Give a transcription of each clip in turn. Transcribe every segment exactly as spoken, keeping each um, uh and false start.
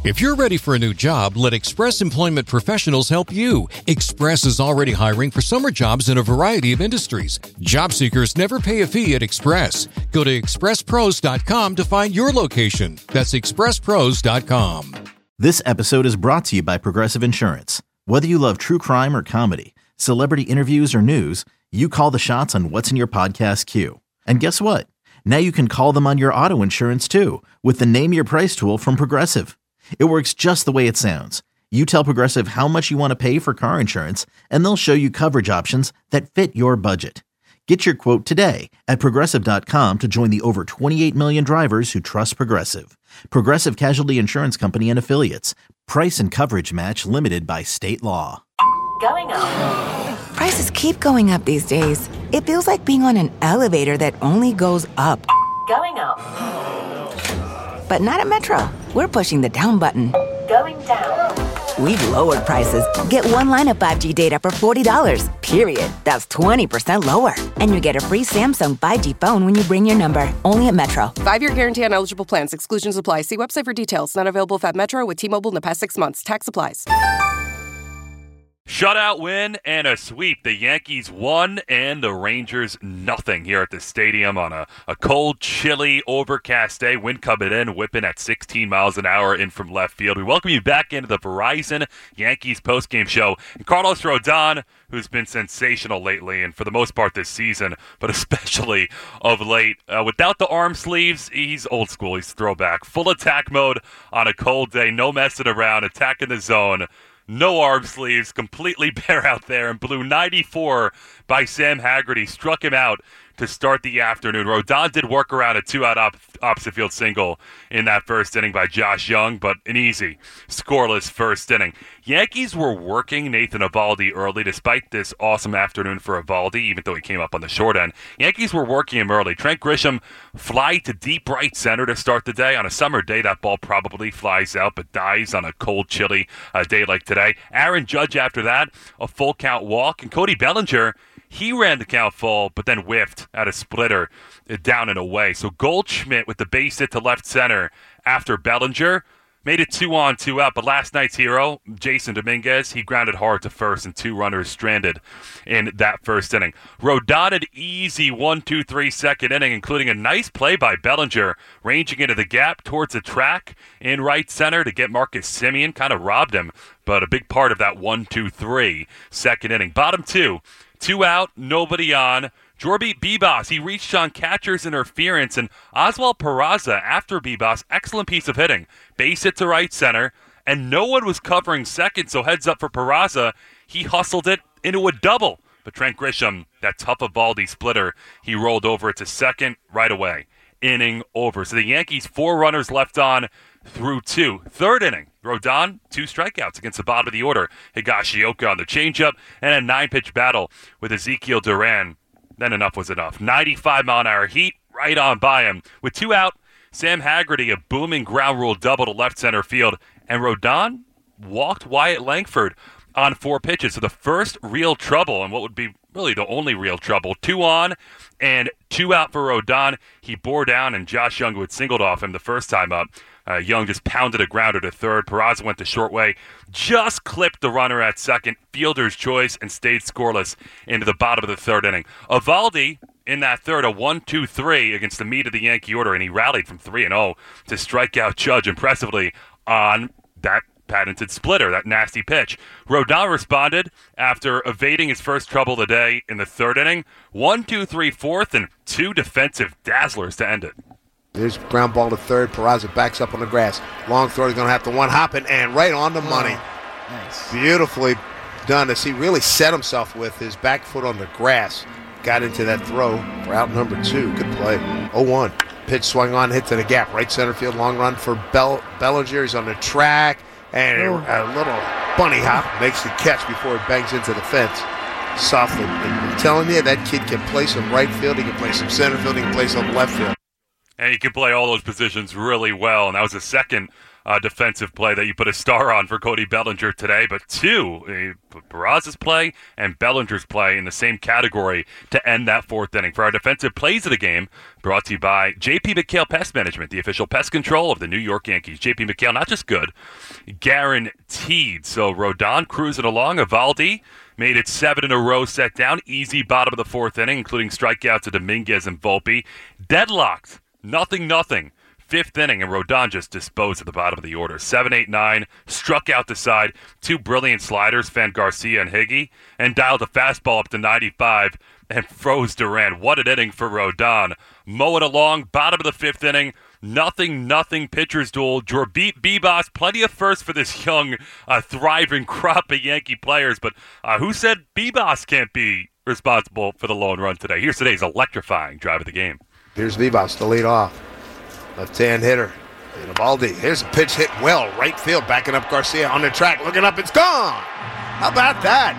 If you're ready for a new job, let Express Employment Professionals help you. Express is already hiring for summer jobs in a variety of industries. Job seekers never pay a fee at Express. Go to express pros dot com to find your location. That's express pros dot com. This episode is brought to you by Progressive Insurance. Whether you love true crime or comedy, celebrity interviews or news, you call the shots on what's in your podcast queue. And guess what? Now you can call them on your auto insurance too with the Name Your Price tool from Progressive. It works just the way it sounds. You tell Progressive how much you want to pay for car insurance, and they'll show you coverage options that fit your budget. Get your quote today at progressive dot com to join the over twenty-eight million drivers who trust Progressive. Progressive Casualty Insurance Company and Affiliates. Price and coverage match limited by state law. Going up. Prices keep going up these days. It feels like being on an elevator that only goes up. Going up. But not at Metro. We're pushing the down button. Going down. We've lowered prices. Get one line of five G data for forty dollars, period. That's twenty percent lower. And you get a free Samsung five G phone when you bring your number. Only at Metro. Five-year guarantee on eligible plans. Exclusions apply. See website for details. Not available if at Metro with T-Mobile in the past six months. Tax applies. Shutout win and a sweep. The Yankees won and the Rangers nothing here at the stadium on a, a cold, chilly, overcast day. Wind coming in, whipping at sixteen miles an hour in from left field. We welcome you back into the Verizon Yankees postgame show. And Carlos Rodon, who's been sensational lately and for the most part this season, but especially of late. Uh, without the arm sleeves, he's old school. He's throwback. Full attack mode on a cold day. No messing around. Attacking the zone. No arm sleeves, completely bare out there, and blew ninety-four by Sam Haggerty. Struck him out to start the afternoon. Rodon did work around a two-out op- opposite field single in that first inning by Josh Young, but an easy, scoreless first inning. Yankees were working Nathan Eovaldi early, despite this awesome afternoon for Eovaldi, even though he came up on the short end. Yankees were working him early. Trent Grisham fly to deep right center to start the day. On a summer day, that ball probably flies out, but dies on a cold, chilly uh, day like today. Aaron Judge after that, a full count walk, and Cody Bellinger, he ran the count full, but then whiffed at a splitter down and away. So Goldschmidt with the base hit to left center after Bellinger made it two on, two out. But last night's hero, Jason Dominguez, he grounded hard to first and two runners stranded in that first inning. Rodon an easy one two three second inning, including a nice play by Bellinger, ranging into the gap towards the track in right center to get Marcus Semien. Kind of robbed him, but a big part of that one two three second inning. Bottom two. Two out, nobody on. Jorby Bibas, he reached on catcher's interference, and Oswald Peraza, after Bibas, excellent piece of hitting. Base hit to right center, and no one was covering second, so heads up for Peraza. He hustled it into a double. But Trent Grisham, that tough Eovaldi splitter, he rolled over it to second right away. Inning over. So the Yankees, four runners left on through two. Third inning, Rodon, two strikeouts against the bottom of the order. Higashioka on the changeup, and a nine-pitch battle with Ezekiel Duran. Then enough was enough. ninety-five mile an hour heat right on by him. With two out, Sam Haggerty, a booming ground rule double to left center field. And Rodon walked Wyatt Langford on four pitches. So the first real trouble, and what would be really the only real trouble, two on and two out for Rodon. He bore down, and Josh Young, who had singled off him the first time up, Uh, Young just pounded a grounder to third. Peraza went the short way, just clipped the runner at second, fielder's choice, and stayed scoreless into the bottom of the third inning. Eovaldi, in that third, a one two three against the meat of the Yankee order, and he rallied from three and oh to strike out Judge impressively on that patented splitter, that nasty pitch. Rodon responded after evading his first trouble of the day in the third inning. One two three fourth, and two defensive dazzlers to end it. There's ground ball to third. Peraza backs up on the grass. Long throw. He's going to have to one hop it, and right on the money. Oh, nice. Beautifully done as he really set himself with his back foot on the grass. Got into that throw for out number two. Good play. oh one. Pitch swung on, hit to the gap. Right center field. Long run for Bell- Bellinger. He's on the track. And a, a little bunny hop makes the catch before it bangs into the fence. Softly. I'm telling you, that kid can play some right field. He can play some center field. He can play some left field. And he can play all those positions really well. And that was the second uh, defensive play that you put a star on for Cody Bellinger today, but two, uh, Barraz's play and Bellinger's play in the same category to end that fourth inning. For our defensive plays of the game, brought to you by J P McHale Pest Management, the official pest control of the New York Yankees. J P McHale, not just good, guaranteed. So Rodon cruising along. Eovaldi made it seven in a row, set down. Easy bottom of the fourth inning, including strikeouts to Dominguez and Volpe. Deadlocked. Nothing, nothing. Fifth inning, and Rodon just disposed at the bottom of the order. seven eight nine, struck out the side. Two brilliant sliders, Fan Garcia and Higgy, and dialed a fastball up to ninety-five and froze Duran. What an inning for Rodon. Mowing along, bottom of the fifth inning. Nothing, nothing pitcher's duel. Jorbit Bibas, plenty of firsts for this young, uh, thriving crop of Yankee players. But uh, who said Bibas can't be responsible for the lone run today? Here's today's electrifying drive of the game. Here's Bibas to lead off. Left-hand hitter. Eovaldi. Here's a pitch hit well. Right field. Backing up Garcia on the track. Looking up. It's gone. How about that?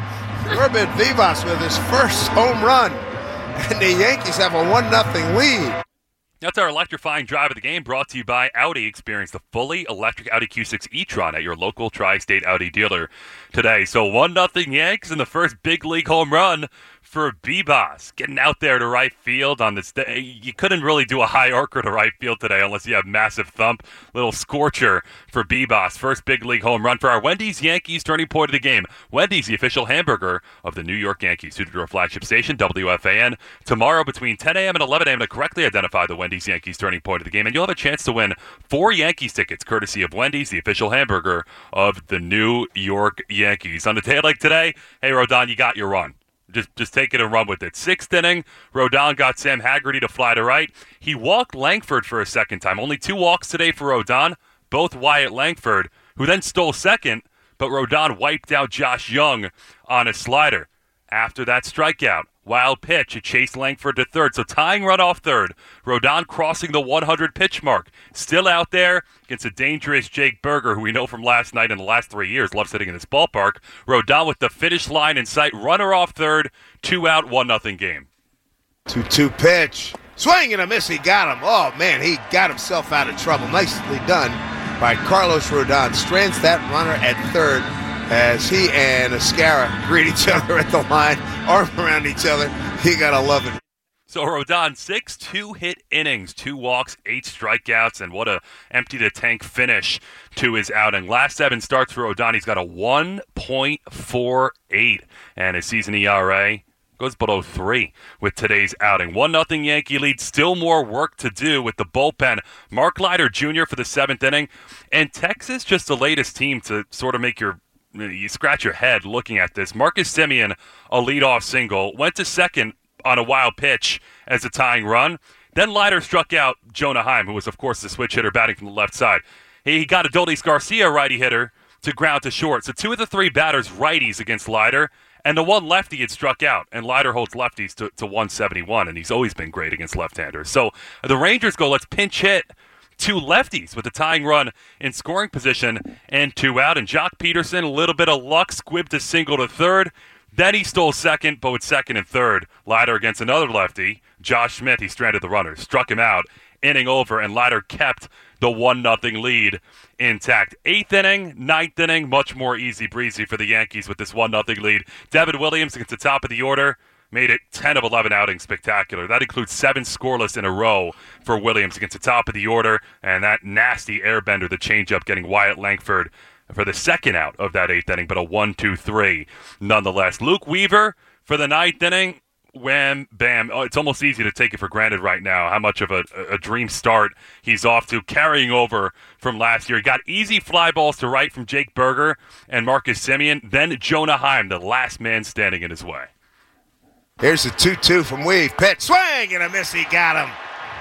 Jorbit Bibas with his first home run. And the Yankees have a one nothing lead. That's our electrifying drive of the game, brought to you by Audi. Experience the fully electric Audi Q six e-tron at your local Tri-State Audi dealer today. So one nothing Yanks in the first big league home run for Bibas. Getting out there to right field on this day. You couldn't really do a high arcer to right field today unless you have massive thump. Little scorcher for Bibas. First big league home run for our Wendy's Yankees turning point of the game. Wendy's, the official hamburger of the New York Yankees. Suited to our flagship station, W F A N. Tomorrow between ten a.m. and eleven a.m. to correctly identify the Wendy's Yankees turning point of the game. And you'll have a chance to win four Yankees tickets, courtesy of Wendy's, the official hamburger of the New York Yankees. On a day like today, hey, Rodon, you got your run. Just just take it and run with it. Sixth inning, Rodon got Sam Haggerty to fly to right. He walked Langford for a second time. Only two walks today for Rodon, both Wyatt Langford, who then stole second, but Rodon wiped out Josh Young on a slider. After that strikeout, wild pitch, it chased Langford to third. So tying run off third. Rodon crossing the one hundred pitch mark. Still out there against a dangerous Jake Berger, who we know from last night and the last three years loves sitting in this ballpark. Rodon with the finish line in sight. Runner off third. Two out, one nothing game. two two pitch. Swing and a miss. He got him. Oh, man, he got himself out of trouble. Nicely done by Carlos Rodon. Strands that runner at third as he and Escara greet each other at the line, arm around each other. You got to love it. So Rodon, six two-hit innings, two walks, eight strikeouts, and what a empty-the-tank finish to his outing. Last seven starts for Rodon, he's got a one point four eight, and his season E R A goes below three with today's outing. one nothing Yankee lead, still more work to do with the bullpen. Mark Leiter Junior for the seventh inning, and Texas just the latest team to sort of make your You scratch your head looking at this. Marcus Semien, a leadoff single, went to second on a wild pitch as a tying run. Then Leiter struck out Jonah Heim, who was, of course, the switch hitter batting from the left side. He got Adolis Garcia, righty hitter, to ground to short. So two of the three batters righties against Leiter, and the one lefty had struck out. And Leiter holds lefties to, to one seventy-one, and he's always been great against left-handers. So the Rangers go, let's pinch hit two lefties with a tying run in scoring position and two out. And Jock Peterson, a little bit of luck, squibbed a single to third. Then he stole second, but with second and third, Leiter against another lefty, Josh Smith, he stranded the runner, struck him out, inning over, and Leiter kept the one nothing lead intact. Eighth inning, ninth inning, much more easy breezy for the Yankees with this one nothing lead. Devin Williams against the top of the order made it ten of eleven outings spectacular. That includes seven scoreless in a row for Williams against the top of the order, and that nasty airbender, the changeup, getting Wyatt Langford for the second out of that eighth inning, but a one two three nonetheless. Luke Weaver for the ninth inning. Wham, bam. Oh, it's almost easy to take it for granted right now how much of a, a dream start he's off to, carrying over from last year. He got easy fly balls to right from Jake Berger and Marcus Semien. Then Jonah Heim, the last man standing in his way. Here's a two two from Weave. Pitch, swing, and a miss. He got him.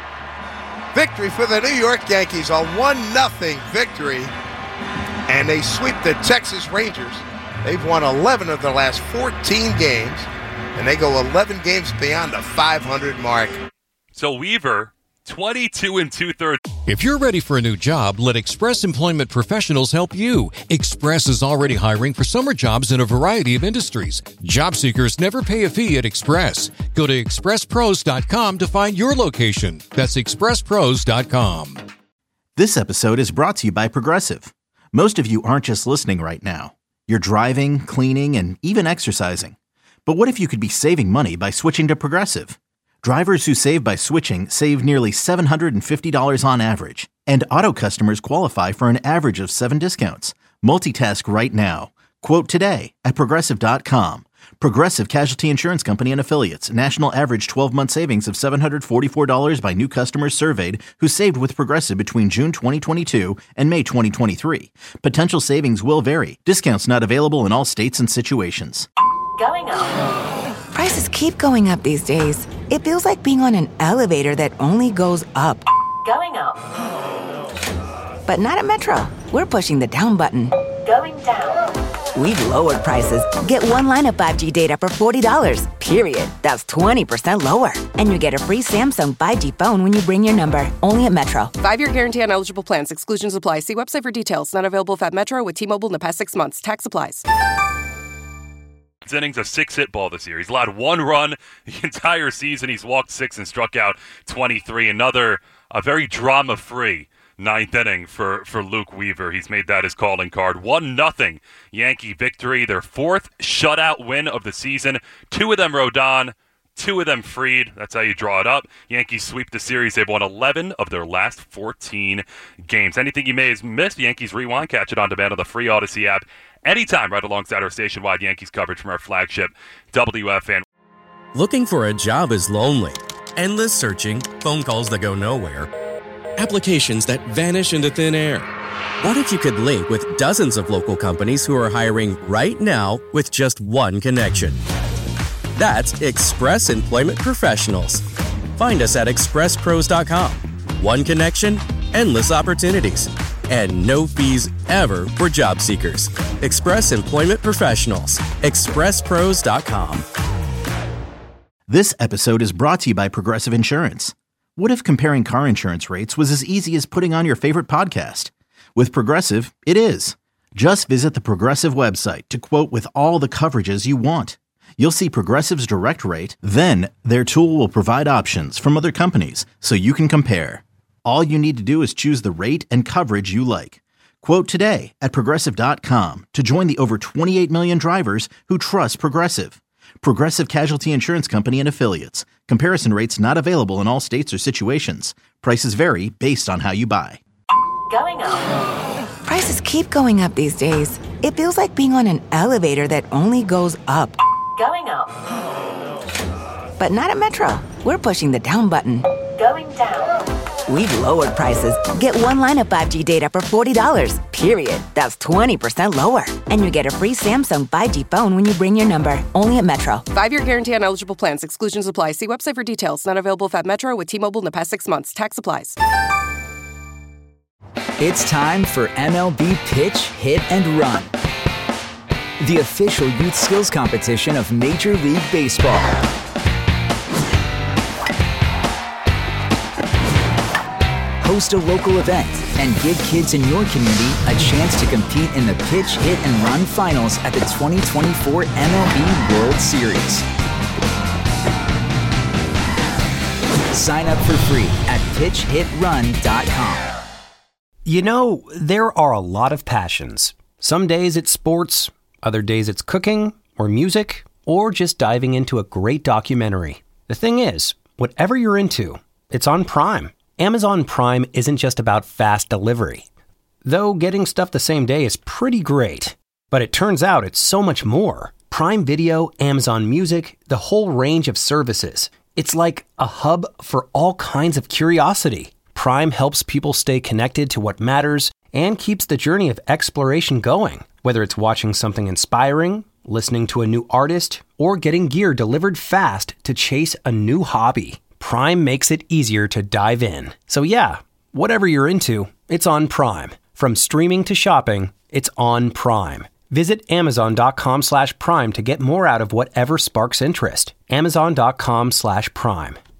Victory for the New York Yankees, a one nothing victory. And they sweep the Texas Rangers. They've won eleven of their last fourteen games. And they go eleven games beyond the five hundred mark. So Weaver, twenty-two and two-thirds. If you're ready for a new job, let Express Employment Professionals help you. Express is already hiring for summer jobs in a variety of industries. Job seekers never pay a fee at Express. Go to express pros dot com to find your location. That's express pros dot com. This episode is brought to you by Progressive. Most of you aren't just listening right now. You're driving, cleaning, and even exercising. But what if you could be saving money by switching to Progressive? Drivers who save by switching save nearly seven hundred fifty dollars on average. And auto customers qualify for an average of seven discounts. Multitask right now. Quote today at Progressive dot com. Progressive Casualty Insurance Company and Affiliates. National average twelve-month savings of seven hundred forty-four dollars by new customers surveyed who saved with Progressive between June twenty twenty-two and May twenty twenty-three. Potential savings will vary. Discounts not available in all states and situations. Going up. Prices keep going up these days. It feels like being on an elevator that only goes up. Going up. But not at Metro. We're pushing the down button. Going down. We've lowered prices. Get one line of five G data for forty dollars, period. That's twenty percent lower. And you get a free Samsung five G phone when you bring your number. Only at Metro. Five-year guarantee on eligible plans. Exclusions apply. See website for details. Not available if at Metro with T-Mobile in the past six months. Tax applies. Innings of six hit ball this year. He's allowed one run the entire season. He's walked six and struck out twenty-three. Another a very drama-free ninth inning for, for Luke Weaver. He's made that his calling card. one nothing Yankee victory. Their fourth shutout win of the season. Two of them Rodon, two of them Fried. That's how you draw it up. Yankees sweep the series. They've won eleven of their last fourteen games. Anything you may have missed, Yankees Rewind. Catch it on demand on the free Odyssey app. Anytime, right alongside our station-wide Yankees coverage from our flagship W F N. Looking for a job is lonely. Endless searching, phone calls that go nowhere, applications that vanish into thin air. What if you could link with dozens of local companies who are hiring right now with just one connection? That's Express Employment Professionals. Find us at express pros dot com. One connection, endless opportunities, and no fees ever for job seekers. Express Employment Professionals. express pros dot com. This episode is brought to you by Progressive Insurance. What if comparing car insurance rates was as easy as putting on your favorite podcast? With Progressive, it is. Just visit the Progressive website to quote with all the coverages you want. You'll see Progressive's direct rate, then their tool will provide options from other companies so you can compare. All you need to do is choose the rate and coverage you like. Quote today at Progressive dot com to join the over twenty-eight million drivers who trust Progressive. Progressive Casualty Insurance Company and Affiliates. Comparison rates not available in all states or situations. Prices vary based on how you buy. Going up. Prices keep going up these days. It feels like being on an elevator that only goes up. Going up. But not at Metro. We're pushing the down button. Going down. We've lowered prices. Get one line of five G data for forty dollars, period. That's twenty percent lower. And you get a free Samsung five G phone when you bring your number. Only at Metro. Five-year guarantee on eligible plans. Exclusions apply. See website for details. Not available if at Metro with T-Mobile in the past six months. Tax applies. It's time for M L B Pitch, Hit, and Run, the official youth skills competition of Major League Baseball. Host a local event and give kids in your community a chance to compete in the Pitch, Hit, and Run finals at the twenty twenty-four M L B World Series. Sign up for free at pitch hit run dot com. You know, there are a lot of passions. Some days it's sports, other days it's cooking or music, or just diving into a great documentary. The thing is, whatever you're into, it's on Prime. Amazon Prime isn't just about fast delivery. Though getting stuff the same day is pretty great. But it turns out it's so much more. Prime Video, Amazon Music, the whole range of services. It's like a hub for all kinds of curiosity. Prime helps people stay connected to what matters and keeps the journey of exploration going. Whether it's watching something inspiring, listening to a new artist, or getting gear delivered fast to chase a new hobby. Prime makes it easier to dive in. So yeah, whatever you're into, it's on Prime. From streaming to shopping, it's on Prime. Visit amazon.com slash prime to get more out of whatever sparks interest. Amazon.com slash prime.